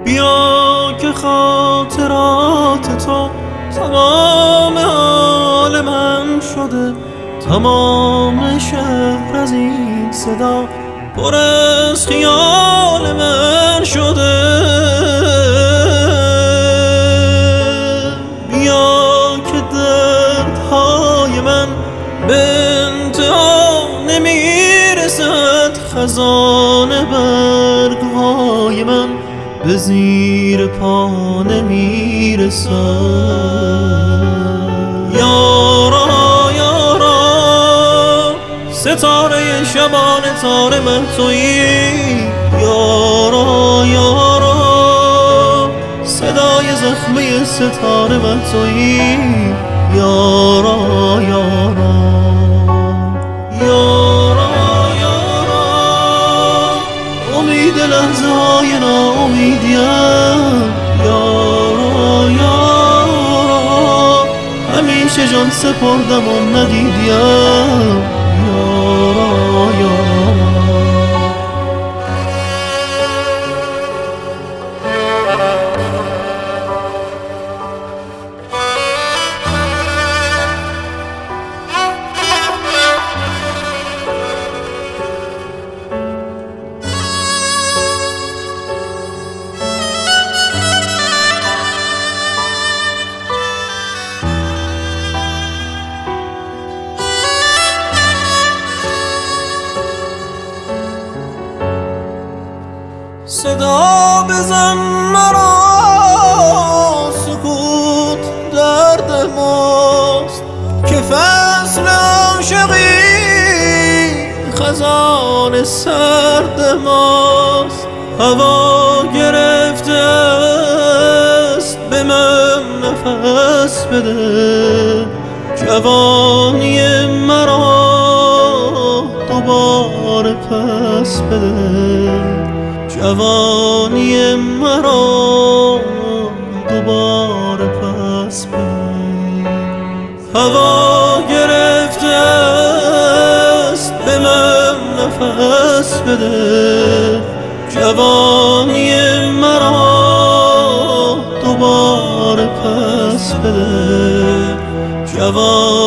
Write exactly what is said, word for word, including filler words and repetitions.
بیا که خاطرات تو تمام حال من شده، تمام شهر از این صدا پر از خیال من شده. بیا که دردهای من به انتها نمیرسد، خزان برگهای من به زیر پا نمیرسد. یارا یارا ستاره شبان تار من تویی، یارا یارا صدای زخمه ستاره من تویی، یارا یارا یارا یارا امید لحظه های ناامیدیم، یارا یارا همیشه جان سپردم و ندیدیم، یارا یارا. صدا بزن مرا، سکوت درد ماست که فصل عاشقی خزان سرد ماست. هوا گرفته است به من نفس بده، جوانی مرا دوباره پس بده، جوانی مرا دوباره پس بده. هوا گرفته است به من نفس بده، جوانی مرا دوباره پس بده، جوانی